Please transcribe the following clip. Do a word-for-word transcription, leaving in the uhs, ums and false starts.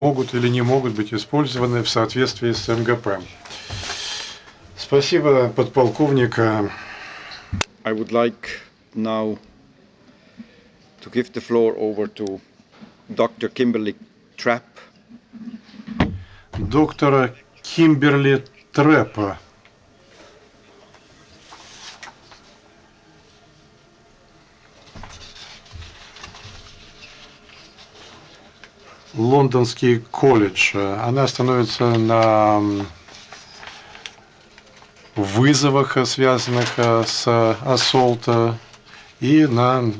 могут или не могут быть использованы в соответствии с эм гэ пэ. Спасибо, подполковник. I would like now to give the floor over to доктор Kimberly Trapp. Доктора Кимберли Трэпа. Лондонский колледж. Она становится на вызовах, связанных с ассолта, и на